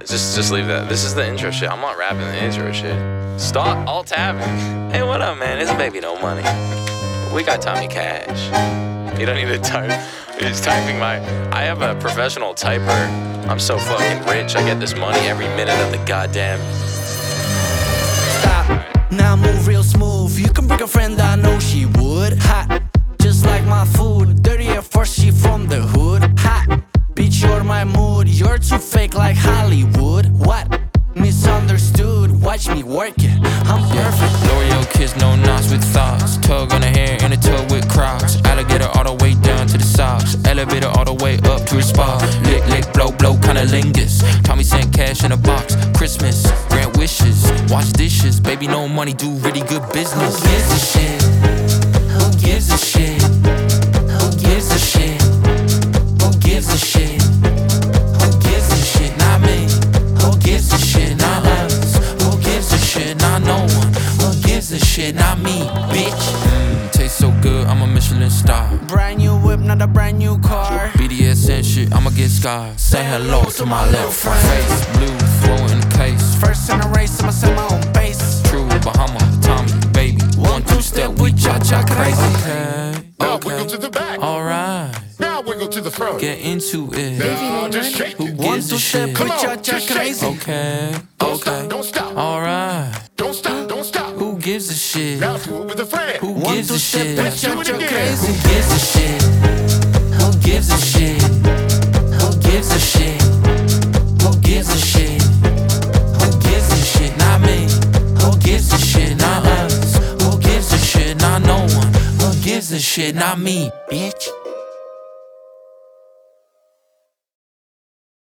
Just leave that. This is the intro shit. I'm not rapping the intro shit. Stop alt tabbing. Hey, what up, man? It's Baby No Money. We got Tommy Cash. You don't need to type. He's typing I have a professional typer. I'm so fucking rich. I get this money every minute of the goddamn. Stop. Now move real smooth. You can bring a friend, I know she would. Hot, just like my food. Dirty at first, she from the hood. Hot, bitch, you're my mood. You're too fake like Hollywood. What? Misunderstood. Watch me work it. I'm perfect. L'Oreal kiss, no knots with thoughts. Tug on her hair in a tub with Crocs. Alligator all the way down to the socks. Elevator all the way up to her spot. Lick, lick, blow, blow, kinda lingus. Tommy sent cash in a box. Christmas, grant wishes, wash dishes. Baby, no money, do really good business. Who gives a shit? Who gives a shit? Who gives a shit? Who gives a shit? Who gives a shit? Not me. Who gives a shit? Not us. Who gives a shit? Not no one. Who gives a shit? Not me, bitch. Tastes so good, I'm a Michelin star. Brand new whip, not a brand new car. BDS and shit, I'ma get scarred. Say hello to my little friend. Face blue, throw it in the case. First in the race, I'ma set my own pace. True, Bahama, Tommy, baby. 1-2 step, we cha-cha crazy. Okay, Now wiggle to the back. alright. Now wiggle to the front. Get into it. Now just shake Who it. gives a 1-2 step, shit? we Come on, cha-cha just shake crazy. Okay, Don't okay. stop, don't stop. Alright. Don't stop, don't stop. Who gives a shit? Now do it with a friend. Who 1-2 gives a step, shit? we Let's do it cha-cha again. crazy. Who gives a shit? Who gives a shit? Who gives a shit? Who gives a shit? Who gives a shit? Not me. Who gives a shit? Not us. Who gives a shit? Not no one. Who gives a shit? Not me, bitch.